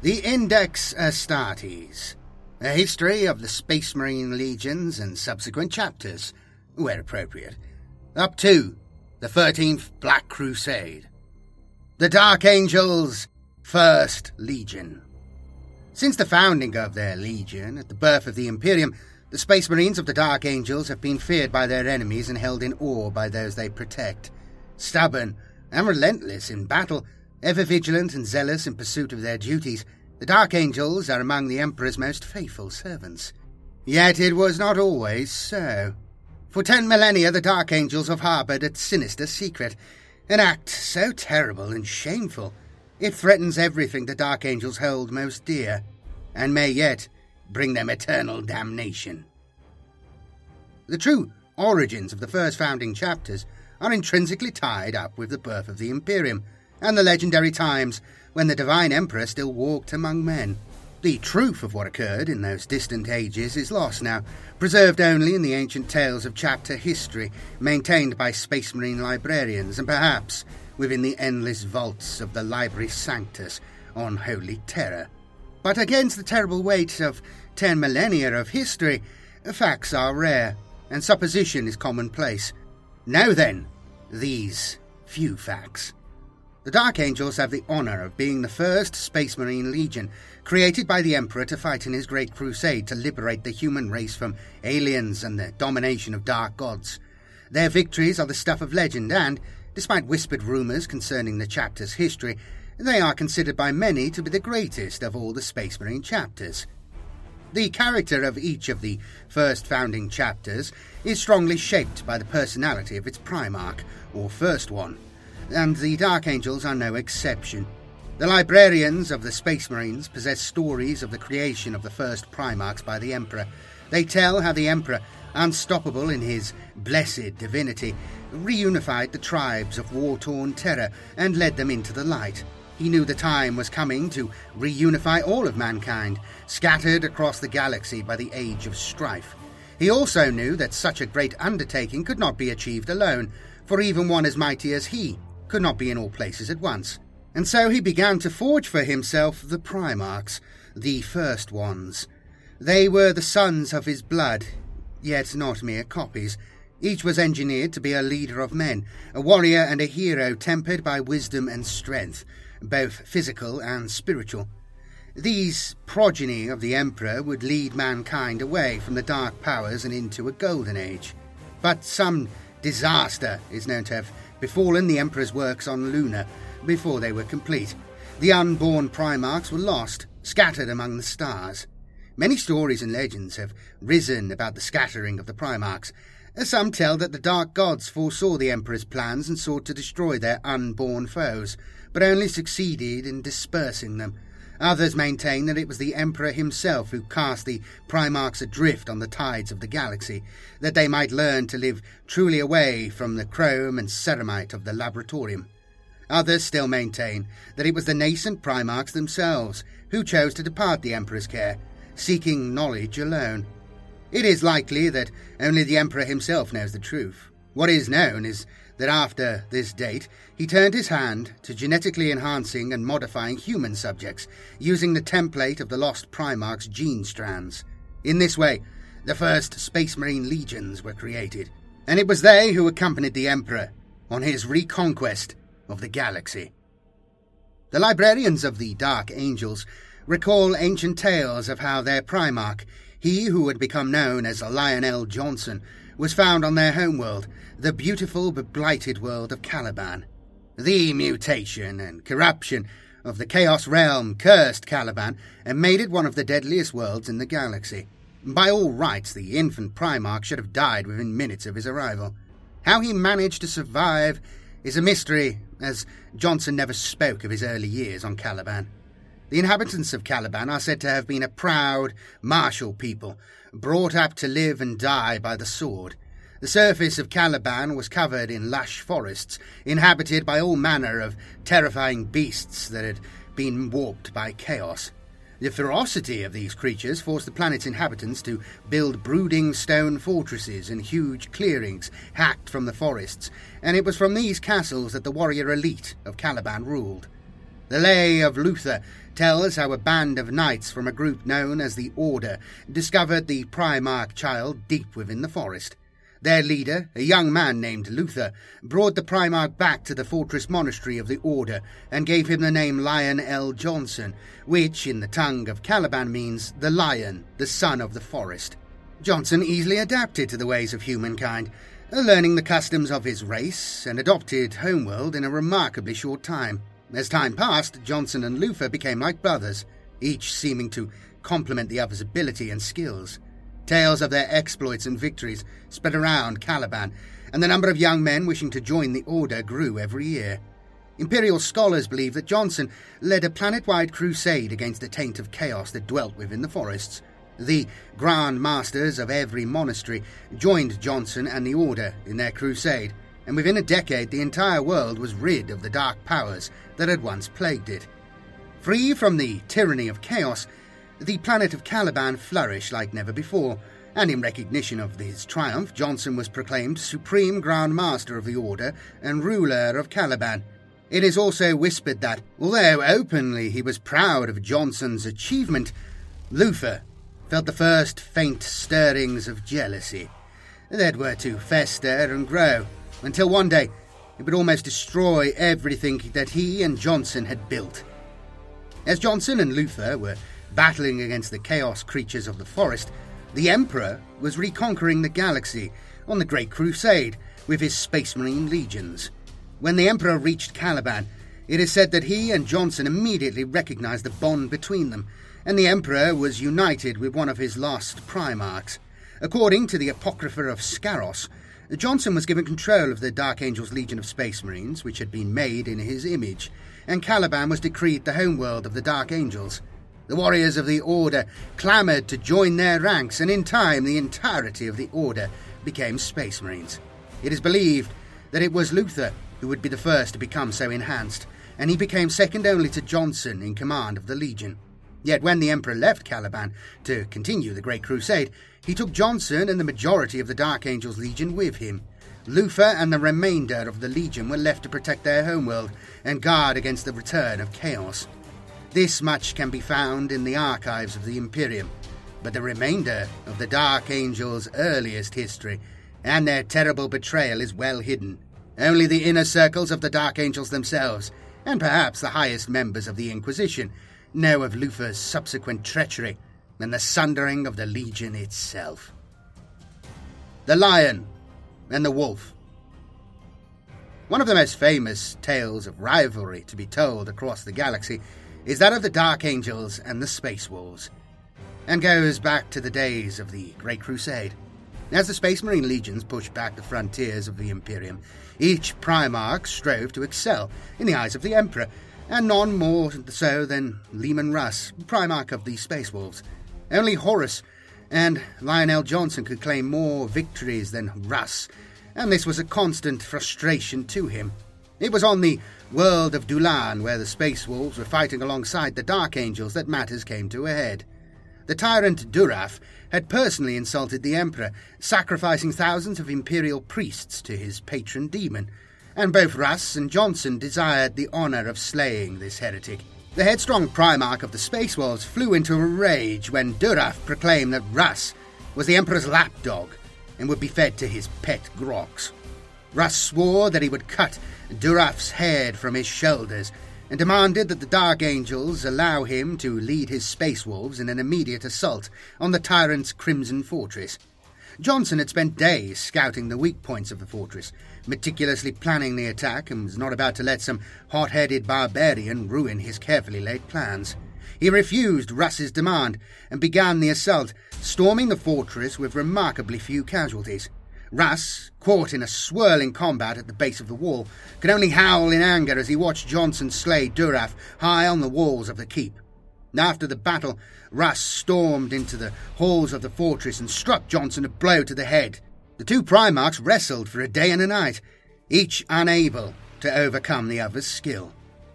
The Index Astartes, a history of the Space Marine legions and subsequent chapters, where appropriate, up to the 13th Black Crusade. The Dark Angels' First Legion. Since the founding of their legion, at the birth of the Imperium, the Space Marines of the Dark Angels have been feared by their enemies and held in awe by those they protect. Stubborn and relentless in battle, ever vigilant and zealous in pursuit of their duties, the Dark Angels are among the Emperor's most faithful servants. Yet it was not always so. For 10 millennia the Dark Angels have harboured a sinister secret, an act so terrible and shameful it threatens everything the Dark Angels hold most dear, and may yet bring them eternal damnation. The true origins of the first founding chapters are intrinsically tied up with the birth of the Imperium, and the legendary times when the Divine Emperor still walked among men. The truth of what occurred in those distant ages is lost now, preserved only in the ancient tales of chapter history maintained by Space Marine librarians, and perhaps within the endless vaults of the Library Sanctus on Holy Terror. But against the terrible weight of 10 millennia of history, facts are rare, and supposition is commonplace. Now then, these few facts. The Dark Angels have the honour of being the first Space Marine Legion, created by the Emperor to fight in his Great Crusade to liberate the human race from aliens and the domination of dark gods. Their victories are the stuff of legend and, despite whispered rumours concerning the chapter's history, they are considered by many to be the greatest of all the Space Marine chapters. The character of each of the first founding chapters is strongly shaped by the personality of its Primarch, or First One, and the Dark Angels are no exception. The librarians of the Space Marines possess stories of the creation of the first Primarchs by the Emperor. They tell how the Emperor, unstoppable in his blessed divinity, reunified the tribes of war-torn terror and led them into the light. He knew the time was coming to reunify all of mankind, scattered across the galaxy by the age of strife. He also knew that such a great undertaking could not be achieved alone, for even one as mighty as he could not be in all places at once. And so he began to forge for himself the Primarchs, the First Ones. They were the sons of his blood, yet not mere copies. Each was engineered to be a leader of men, a warrior and a hero tempered by wisdom and strength, both physical and spiritual. These progeny of the Emperor would lead mankind away from the dark powers and into a golden age. But some disaster is known to have befallen the Emperor's works on Luna before they were complete. The unborn Primarchs were lost, scattered among the stars. Many stories and legends have risen about the scattering of the Primarchs. Some tell that the dark gods foresaw the Emperor's plans and sought to destroy their unborn foes, but only succeeded in dispersing them. Others maintain that it was the Emperor himself who cast the Primarchs adrift on the tides of the galaxy, that they might learn to live truly away from the chrome and ceramite of the laboratorium. Others still maintain that it was the nascent Primarchs themselves who chose to depart the Emperor's care, seeking knowledge alone. It is likely that only the Emperor himself knows the truth. What is known is that after this date, he turned his hand to genetically enhancing and modifying human subjects, using the template of the lost Primarch's gene strands. In this way, the first Space Marine legions were created, and it was they who accompanied the Emperor on his reconquest of the galaxy. The librarians of the Dark Angels recall ancient tales of how their Primarch, he who had become known as Lionel Johnson, was found on their homeworld, the beautiful but blighted world of Caliban. The mutation and corruption of the Chaos Realm cursed Caliban and made it one of the deadliest worlds in the galaxy. By all rights, the infant Primarch should have died within minutes of his arrival. How he managed to survive is a mystery, as Johnson never spoke of his early years on Caliban. The inhabitants of Caliban are said to have been a proud, martial people, brought up to live and die by the sword. The surface of Caliban was covered in lush forests, inhabited by all manner of terrifying beasts that had been warped by chaos. The ferocity of these creatures forced the planet's inhabitants to build brooding stone fortresses in huge clearings hacked from the forests, and it was from these castles that the warrior elite of Caliban ruled. The Lay of Luther tells how a band of knights from a group known as the Order discovered the Primarch child deep within the forest. Their leader, a young man named Luther, brought the Primarch back to the fortress monastery of the Order and gave him the name Lionel Johnson, which in the tongue of Caliban means the lion, the son of the forest. Johnson easily adapted to the ways of humankind, learning the customs of his race, and adopted homeworld in a remarkably short time. As time passed, Johnson and Luther became like brothers, each seeming to complement the other's ability and skills. Tales of their exploits and victories spread around Caliban, and the number of young men wishing to join the Order grew every year. Imperial scholars believe that Johnson led a planet-wide crusade against the taint of chaos that dwelt within the forests. The Grand Masters of every monastery joined Johnson and the Order in their crusade, and within a decade the entire world was rid of the dark powers that had once plagued it. Free from the tyranny of chaos, the planet of Caliban flourished like never before, and in recognition of his triumph, Johnson was proclaimed Supreme Grand Master of the Order and ruler of Caliban. It is also whispered that, although openly he was proud of Johnson's achievement, Luther felt the first faint stirrings of jealousy that were to fester and grow, until one day it would almost destroy everything that he and Johnson had built. As Johnson and Luther were battling against the chaos creatures of the forest, the Emperor was reconquering the galaxy on the Great Crusade with his Space Marine legions. When the Emperor reached Caliban, it is said that he and Johnson immediately recognized the bond between them, and the Emperor was united with one of his lost Primarchs. According to the Apocrypha of Scaros, Johnson was given control of the Dark Angel's Legion of Space Marines, which had been made in his image, and Caliban was decreed the homeworld of the Dark Angels. The warriors of the Order clamoured to join their ranks, and in time the entirety of the Order became Space Marines. It is believed that it was Luther who would be the first to become so enhanced, and he became second only to Johnson in command of the Legion. Yet when the Emperor left Caliban to continue the Great Crusade, he took Johnson and the majority of the Dark Angel's Legion with him. Luther and the remainder of the Legion were left to protect their homeworld and guard against the return of chaos. This much can be found in the archives of the Imperium, but the remainder of the Dark Angel's earliest history and their terrible betrayal is well hidden. Only the inner circles of the Dark Angels themselves, and perhaps the highest members of the Inquisition, know of Luther's subsequent treachery and the sundering of the Legion itself. The Lion and the Wolf. One of the most famous tales of rivalry to be told across the galaxy is that of the Dark Angels and the Space Wolves, and goes back to the days of the Great Crusade. As the Space Marine legions pushed back the frontiers of the Imperium, each Primarch strove to excel in the eyes of the Emperor, and none more so than Leman Russ, Primarch of the Space Wolves. Only Horus and Lionel Johnson could claim more victories than Russ, and this was a constant frustration to him. It was on the world of Dulan, where the Space Wolves were fighting alongside the Dark Angels, that matters came to a head. The tyrant Duraf had personally insulted the Emperor, sacrificing thousands of Imperial priests to his patron demon, and both Russ and Johnson desired the honour of slaying this heretic. The headstrong Primarch of the Space Wolves flew into a rage when Duraf proclaimed that Russ was the Emperor's lapdog and would be fed to his pet groks. Russ swore that he would cut Duraf's head from his shoulders and demanded that the Dark Angels allow him to lead his Space Wolves in an immediate assault on the tyrant's Crimson Fortress. Johnson had spent days scouting the weak points of the fortress, meticulously planning the attack, and was not about to let some hot-headed barbarian ruin his carefully laid plans. He refused Russ's demand and began the assault, storming the fortress with remarkably few casualties. Russ, caught in a swirling combat at the base of the wall, could only howl in anger as he watched Johnson slay Duraf high on the walls of the keep. After the battle, Russ stormed into the halls of the fortress and struck Johnson a blow to the head. The two Primarchs wrestled for a day and a night, each unable to overcome the other's skill.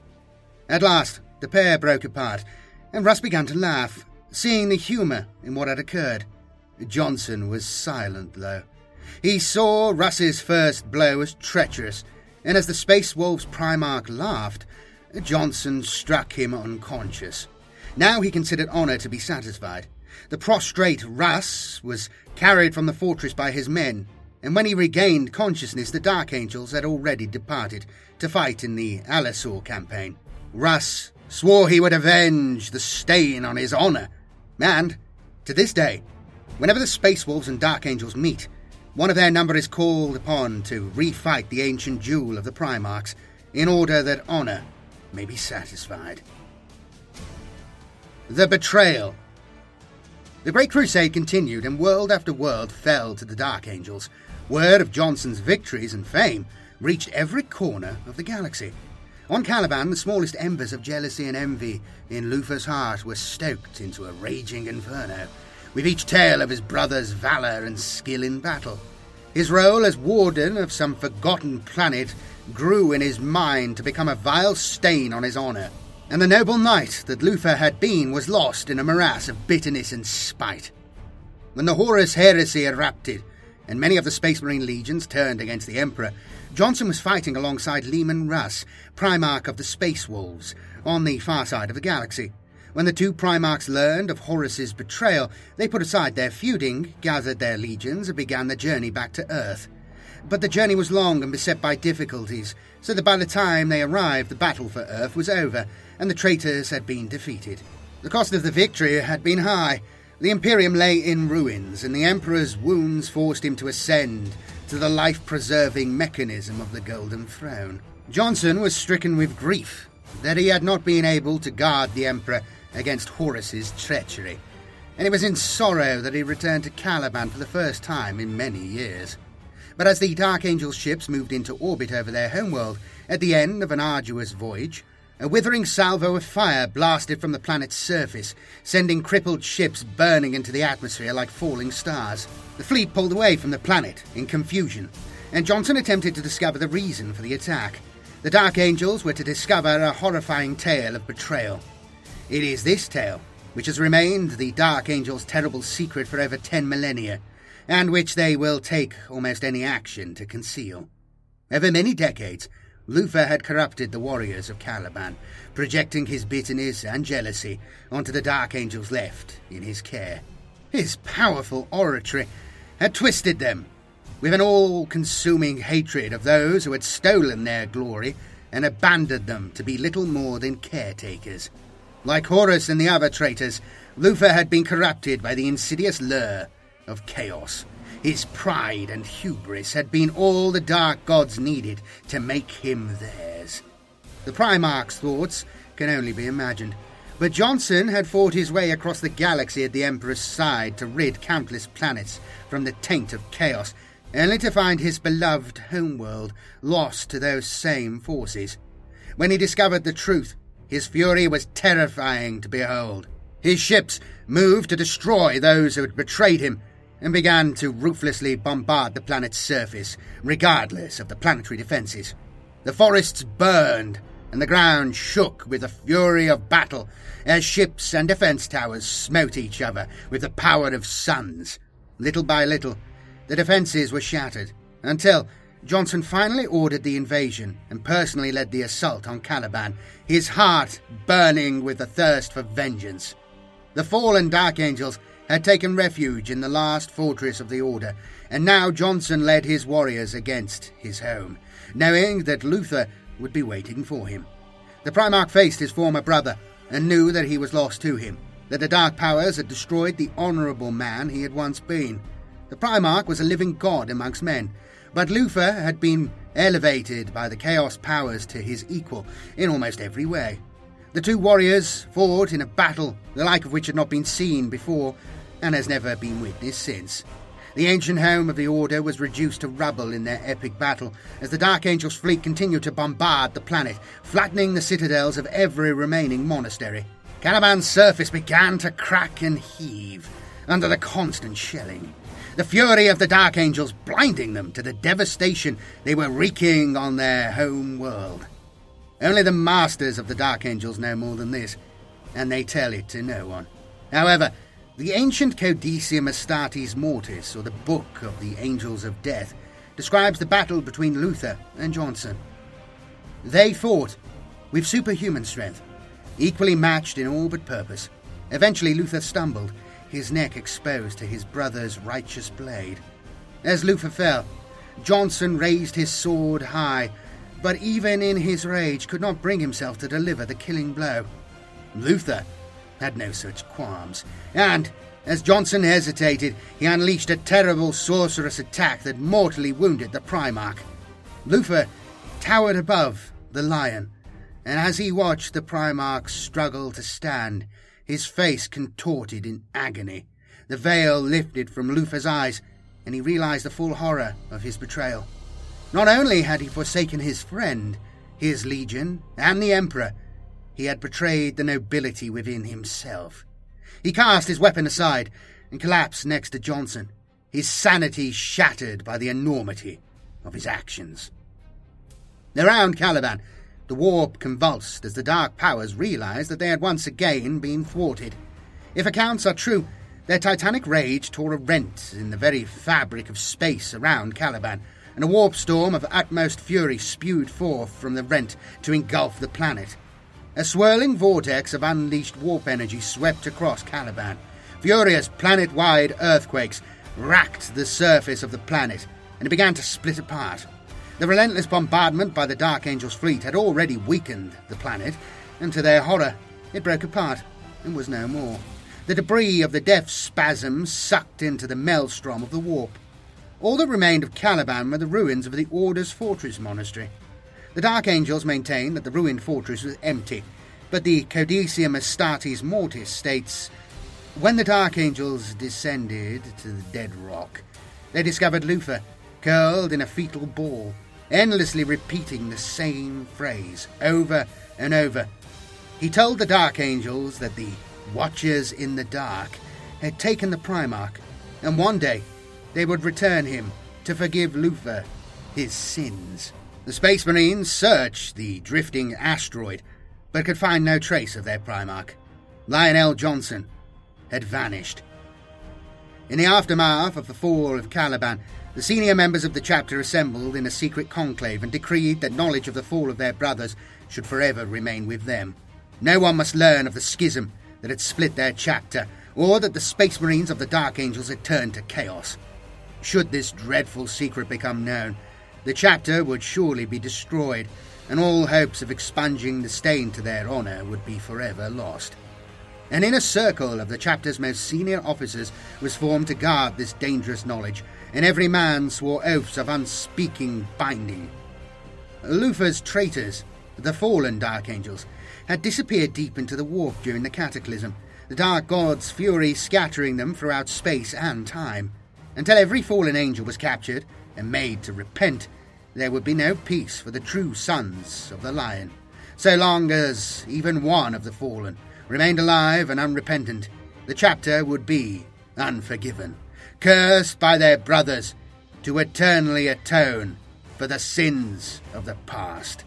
At last, the pair broke apart, and Russ began to laugh, seeing the humour in what had occurred. Johnson was silent, though. He saw Russ's first blow as treacherous, and as the Space Wolf's Primarch laughed, Johnson struck him unconscious. Now he considered honour to be satisfied. The prostrate Russ was carried from the fortress by his men, and when he regained consciousness, the Dark Angels had already departed to fight in the Alisor campaign. Russ swore he would avenge the stain on his honour, and, to this day, whenever the Space Wolves and Dark Angels meet, one of their number is called upon to refight the ancient duel of the Primarchs in order that honour may be satisfied. The Betrayal. The Great Crusade continued, and world after world fell to the Dark Angels. Word of Johnson's victories and fame reached every corner of the galaxy. On Caliban, the smallest embers of jealousy and envy in Luthor's heart were stoked into a raging inferno, with each tale of his brother's valour and skill in battle. His role as warden of some forgotten planet grew in his mind to become a vile stain on his honour, and the noble knight that Luthor had been was lost in a morass of bitterness and spite. When the Horus heresy erupted, and many of the Space Marine legions turned against the Emperor, Johnson was fighting alongside Leman Russ, Primarch of the Space Wolves, on the far side of the galaxy. When the two Primarchs learned of Horus's betrayal, they put aside their feuding, gathered their legions, and began the journey back to Earth. But the journey was long and beset by difficulties, so that by the time they arrived, the battle for Earth was over, and the traitors had been defeated. The cost of the victory had been high. The Imperium lay in ruins, and the Emperor's wounds forced him to ascend to the life-preserving mechanism of the Golden Throne. Johnson was stricken with grief that he had not been able to guard the Emperor against Horus's treachery, and it was in sorrow that he returned to Caliban for the first time in many years. But as the Dark Angel ships moved into orbit over their homeworld, at the end of an arduous voyage, a withering salvo of fire blasted from the planet's surface, sending crippled ships burning into the atmosphere like falling stars. The fleet pulled away from the planet in confusion, and Johnson attempted to discover the reason for the attack. The Dark Angels were to discover a horrifying tale of betrayal. It is this tale which has remained the Dark Angels' terrible secret for over 10 millennia, and which they will take almost any action to conceal. Over many decades, Luthor had corrupted the warriors of Caliban, projecting his bitterness and jealousy onto the Dark Angels left in his care. His powerful oratory had twisted them with an all-consuming hatred of those who had stolen their glory and abandoned them to be little more than caretakers. Like Horus and the other traitors, Luthor had been corrupted by the insidious lure of chaos. His pride and hubris had been all the dark gods needed to make him theirs. The Primarch's thoughts can only be imagined, but Johnson had fought his way across the galaxy at the Emperor's side to rid countless planets from the taint of chaos, only to find his beloved homeworld lost to those same forces. When he discovered the truth, his fury was terrifying to behold. His ships moved to destroy those who had betrayed him, and began to ruthlessly bombard the planet's surface, regardless of the planetary defences. The forests burned, and the ground shook with the fury of battle, as ships and defence towers smote each other with the power of suns. Little by little, the defences were shattered, until Johnson finally ordered the invasion and personally led the assault on Caliban, his heart burning with the thirst for vengeance. The fallen Dark Angels had taken refuge in the last fortress of the Order, and now Johnson led his warriors against his home, knowing that Luthor would be waiting for him. The Primarch faced his former brother, and knew that he was lost to him, that the Dark Powers had destroyed the honourable man he had once been. The Primarch was a living god amongst men, but Luthor had been elevated by the Chaos Powers to his equal in almost every way. The two warriors fought in a battle the like of which had not been seen before, and has never been witnessed since. The ancient home of the Order was reduced to rubble in their epic battle, as the Dark Angels' fleet continued to bombard the planet, flattening the citadels of every remaining monastery. Caliban's surface began to crack and heave under the constant shelling, the fury of the Dark Angels blinding them to the devastation they were wreaking on their home world. Only the masters of the Dark Angels know more than this, and they tell it to no one. However, the ancient Codicea Astartes Mortis, or the Book of the Angels of Death, describes the battle between Luthor and Johnson. They fought, with superhuman strength, equally matched in all but purpose. Eventually Luther stumbled, his neck exposed to his brother's righteous blade. As Luther fell, Johnson raised his sword high, but even in his rage could not bring himself to deliver the killing blow. Luther had no such qualms, and, as Johnson hesitated, he unleashed a terrible sorcerous attack that mortally wounded the Primarch. Luther towered above the lion, and as he watched the Primarch struggle to stand, his face contorted in agony. The veil lifted from Luther's eyes, and he realized the full horror of his betrayal. Not only had he forsaken his friend, his legion, and the Emperor, he had betrayed the nobility within himself. He cast his weapon aside and collapsed next to Johnson, his sanity shattered by the enormity of his actions. Around Caliban, the warp convulsed as the Dark Powers realized that they had once again been thwarted. If accounts are true, their titanic rage tore a rent in the very fabric of space around Caliban, and a warp storm of utmost fury spewed forth from the rent to engulf the planet. A swirling vortex of unleashed warp energy swept across Caliban. Furious planet-wide earthquakes racked the surface of the planet, and it began to split apart. The relentless bombardment by the Dark Angel's fleet had already weakened the planet, and to their horror, it broke apart and was no more. The debris of the death spasm sucked into the maelstrom of the warp. All that remained of Caliban were the ruins of the Order's Fortress Monastery. The Dark Angels maintained that the ruined fortress was empty, but the Codicillium Astartes Mortis states, when the Dark Angels descended to the dead rock, they discovered Luther, curled in a fetal ball, endlessly repeating the same phrase over and over. He told the Dark Angels that the Watchers in the Dark had taken the Primarch, and one day they would return him to forgive Luther his sins. The Space Marines searched the drifting asteroid, but could find no trace of their Primarch. Lionel Johnson had vanished. In the aftermath of the fall of Caliban, the senior members of the chapter assembled in a secret conclave and decreed that knowledge of the fall of their brothers should forever remain with them. No one must learn of the schism that had split their chapter, or that the Space Marines of the Dark Angels had turned to chaos. Should this dreadful secret become known, the chapter would surely be destroyed, and all hopes of expunging the stain to their honour would be forever lost. An inner circle of the chapter's most senior officers was formed to guard this dangerous knowledge, and every man swore oaths of unspeaking binding. Luther's traitors, the fallen Dark Angels, had disappeared deep into the warp during the cataclysm, the Dark God's fury scattering them throughout space and time. Until every fallen angel was captured and made to repent, there would be no peace for the true sons of the Lion. So long as even one of the fallen remained alive and unrepentant, the chapter would be unforgiven, cursed by their brothers to eternally atone for the sins of the past.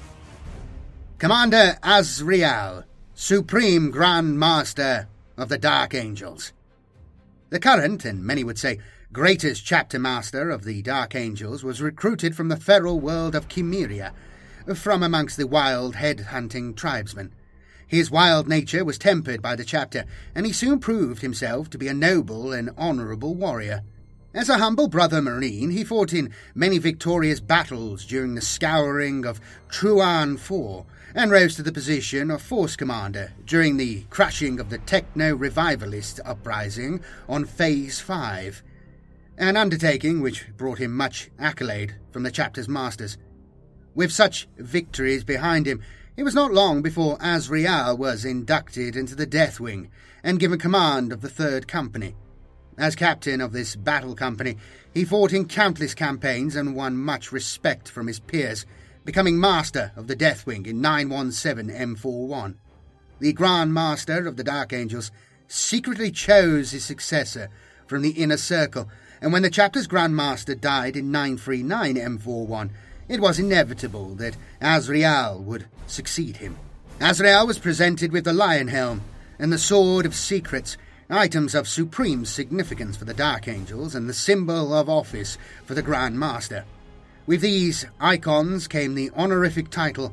Commander Azrael, Supreme Grand Master of the Dark Angels. The current, and many would say greatest chapter master of the Dark Angels, was recruited from the feral world of Chimeria, from amongst the wild head-hunting tribesmen. His wild nature was tempered by the chapter, and he soon proved himself to be a noble and honourable warrior. As a humble brother marine, he fought in many victorious battles during the scouring of Truan IV, and rose to the position of force commander during the crushing of the techno-revivalist uprising on Phase 5, an undertaking which brought him much accolade from the chapter's masters. With such victories behind him, it was not long before Azrael was inducted into the Deathwing and given command of the 3rd Company. As captain of this battle company, he fought in countless campaigns and won much respect from his peers, becoming master of the Deathwing in 917 M41. The Grand Master of the Dark Angels secretly chose his successor from the inner circle, and when the chapter's Grand Master died in 939 M41, it was inevitable that Azrael would succeed him. Azrael was presented with the Lion Helm and the Sword of Secrets, items of supreme significance for the Dark Angels and the symbol of office for the Grand Master. With these icons came the honorific title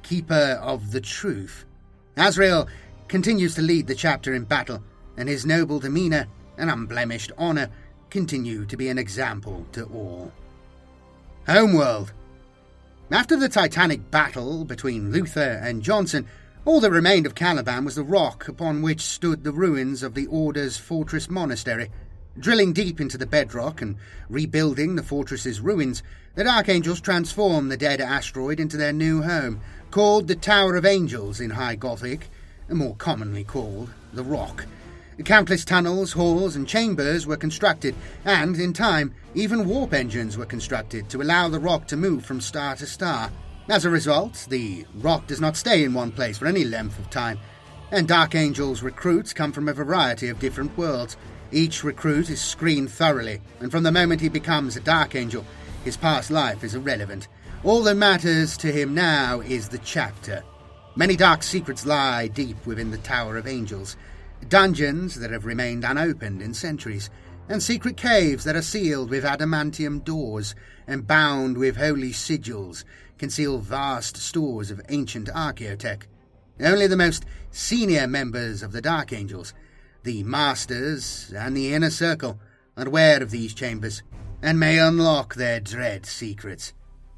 keeper of the truth. Azrael continues to lead the chapter in battle, and his noble demeanour and unblemished honour continue to be an example to all. Homeworld. After the titanic battle between Luther and Johnson, all that remained of Caliban was the rock upon which stood the ruins of the Order's fortress monastery. Drilling deep into the bedrock and rebuilding the fortress's ruins, the Dark Angels transformed the dead asteroid into their new home, called the Tower of Angels in High Gothic, and more commonly called the Rock. Countless tunnels, halls, and chambers were constructed, and, in time, even warp engines were constructed to allow the rock to move from star to star. As a result, the rock does not stay in one place for any length of time, and Dark Angels recruits come from a variety of different worlds. Each recruit is screened thoroughly, and from the moment he becomes a Dark Angel, his past life is irrelevant. All that matters to him now is the chapter. Many dark secrets lie deep within the Tower of Angels. Dungeons that have remained unopened in centuries, and secret caves that are sealed with adamantium doors and bound with holy sigils conceal vast stores of ancient archaeotech. Only the most senior members of the Dark Angels, the Masters and the Inner Circle, are aware of these chambers and may unlock their dread secrets.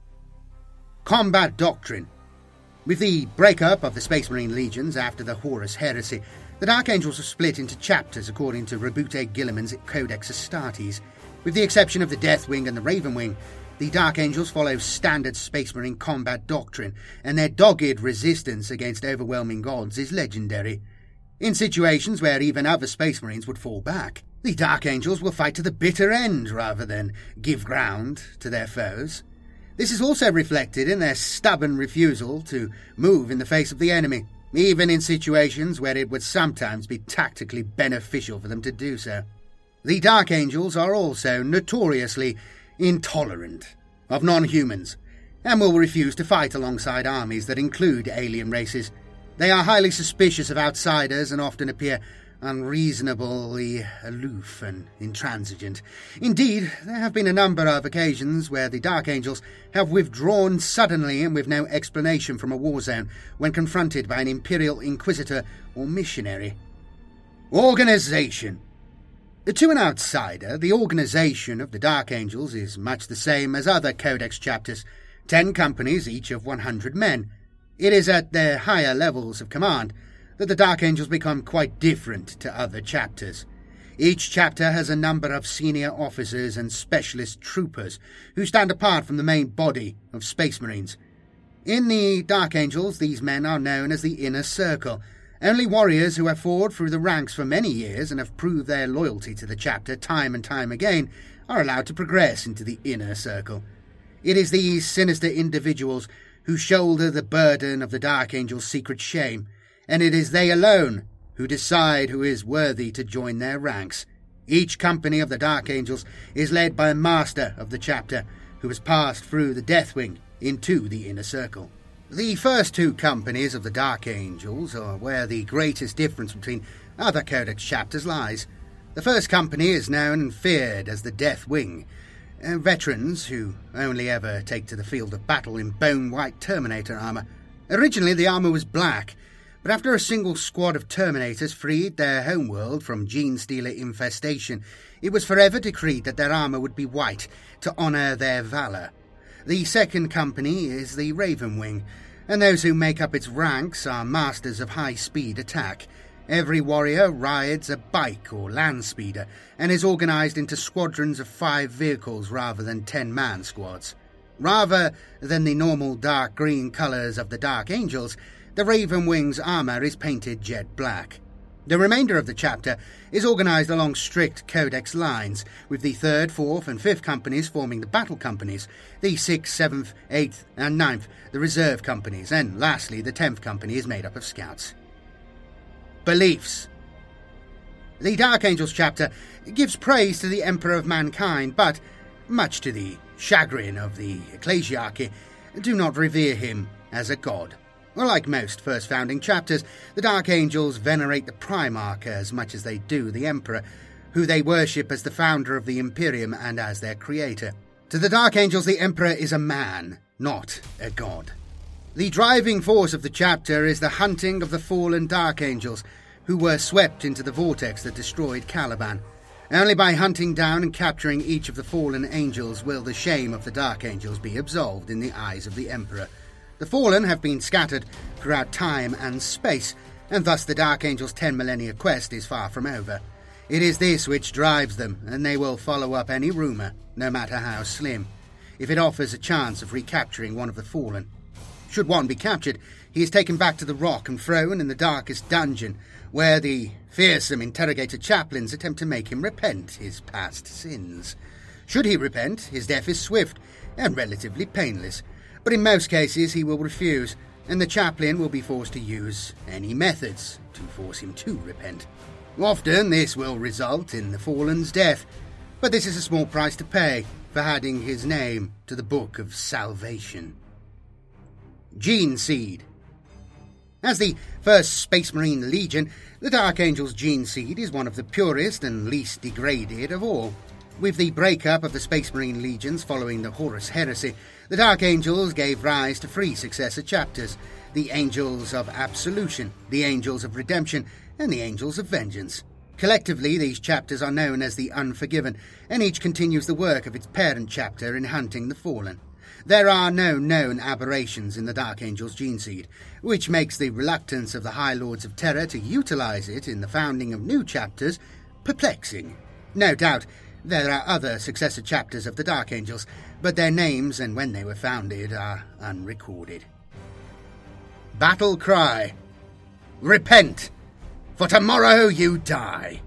Combat Doctrine. With the breakup of the Space Marine Legions after the Horus Heresy, the Dark Angels are split into chapters according to Rabute Guilliman's Codex Astartes. With the exception of the Deathwing and the Ravenwing, the Dark Angels follow standard Space Marine combat doctrine, and their dogged resistance against overwhelming odds is legendary. In situations where even other Space Marines would fall back, the Dark Angels will fight to the bitter end rather than give ground to their foes. This is also reflected in their stubborn refusal to move in the face of the enemy, even in situations where it would sometimes be tactically beneficial for them to do so. The Dark Angels are also notoriously intolerant of non-humans, and will refuse to fight alongside armies that include alien races. They are highly suspicious of outsiders and often appear unreasonably aloof and intransigent. Indeed, there have been a number of occasions where the Dark Angels have withdrawn suddenly and with no explanation from a war zone when confronted by an Imperial Inquisitor or missionary. Organization. To an outsider, the organization of the Dark Angels is much the same as other Codex chapters, 10 companies, each of 100 men. It is at their higher levels of command that the Dark Angels become quite different to other chapters. Each chapter has a number of senior officers and specialist troopers who stand apart from the main body of Space Marines. In the Dark Angels, these men are known as the Inner Circle. Only warriors who have fought through the ranks for many years and have proved their loyalty to the chapter time and time again are allowed to progress into the Inner Circle. It is these sinister individuals who shoulder the burden of the Dark Angels' secret shame, and it is they alone who decide who is worthy to join their ranks. Each company of the Dark Angels is led by a master of the chapter who has passed through the Deathwing into the Inner Circle. The first two companies of the Dark Angels are where the greatest difference between other Codex chapters lies. The first company is known and feared as the Deathwing, veterans who only ever take to the field of battle in bone-white Terminator armour. Originally the armour was black, but after a single squad of Terminators freed their homeworld from Gene-Stealer infestation, it was forever decreed that their armour would be white to honour their valour. The second company is the Ravenwing, and those who make up its ranks are masters of high-speed attack. Every warrior rides a bike or land speeder and is organised into squadrons of 5 vehicles rather than 10-man squads. Rather than the normal dark green colours of the Dark Angels, the Ravenwing's armour is painted jet black. The remainder of the chapter is organised along strict Codex lines, with the 3rd, 4th and 5th companies forming the battle companies, the 6th, 7th, 8th and 9th the reserve companies, and lastly the 10th company is made up of scouts. Beliefs. The Dark Angels chapter gives praise to the Emperor of Mankind, but, much to the chagrin of the ecclesiarchy, do not revere him as a god. Like most first founding chapters, the Dark Angels venerate the Primarch as much as they do the Emperor, who they worship as the founder of the Imperium and as their creator. To the Dark Angels, the Emperor is a man, not a god. The driving force of the chapter is the hunting of the fallen Dark Angels, who were swept into the vortex that destroyed Caliban. Only by hunting down and capturing each of the fallen angels will the shame of the Dark Angels be absolved in the eyes of the Emperor. The fallen have been scattered throughout time and space, and thus the Dark Angels' 10 millennia quest is far from over. It is this which drives them, and they will follow up any rumour, no matter how slim, if it offers a chance of recapturing one of the fallen. Should one be captured, he is taken back to the rock and thrown in the darkest dungeon, where the fearsome interrogator chaplains attempt to make him repent his past sins. Should he repent, his death is swift and relatively painless, but in most cases he will refuse, and the chaplain will be forced to use any methods to force him to repent. Often this will result in the fallen's death, but this is a small price to pay for adding his name to the Book of Salvation. Gene Seed. As the first Space Marine Legion, the Dark Angels' gene seed is one of the purest and least degraded of all. With the breakup of the Space Marine Legions following the Horus Heresy, the Dark Angels gave rise to 3 successor chapters: the Angels of Absolution, the Angels of Redemption, and the Angels of Vengeance. Collectively, these chapters are known as the Unforgiven, and each continues the work of its parent chapter in hunting the fallen. There are no known aberrations in the Dark Angels' gene seed, which makes the reluctance of the High Lords of Terror to utilise it in the founding of new chapters perplexing. No doubt, there are other successor chapters of the Dark Angels, but their names and when they were founded are unrecorded. Battle Cry. Repent, for tomorrow you die.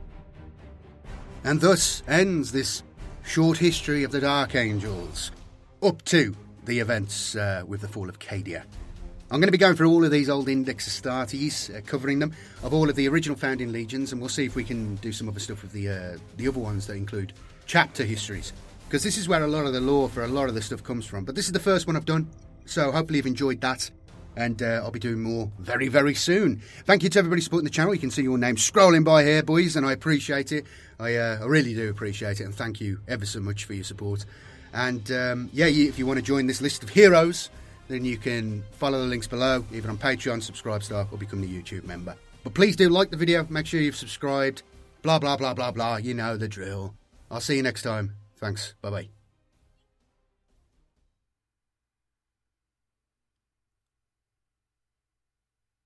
And thus ends this short history of the Dark Angels, up to the events with the fall of Cadia. I'm going to be going through all of these old Index Astartes, covering them, of all of the original founding legions, and we'll see if we can do some other stuff with the other ones that include chapter histories, because this is where a lot of the lore for a lot of the stuff comes from. But this is the first one I've done, so hopefully you've enjoyed that, and I'll be doing more very, very soon. Thank you to everybody supporting the channel. You can see your names scrolling by here, boys, and I appreciate it. I really do appreciate it, and thank you ever so much for your support. And if you want to join this list of heroes, then you can follow the links below, either on Patreon, Subscribestar, or become a YouTube member. But please do like the video, make sure you've subscribed, blah, blah, blah, blah, blah, you know the drill. I'll see you next time. Thanks, bye-bye.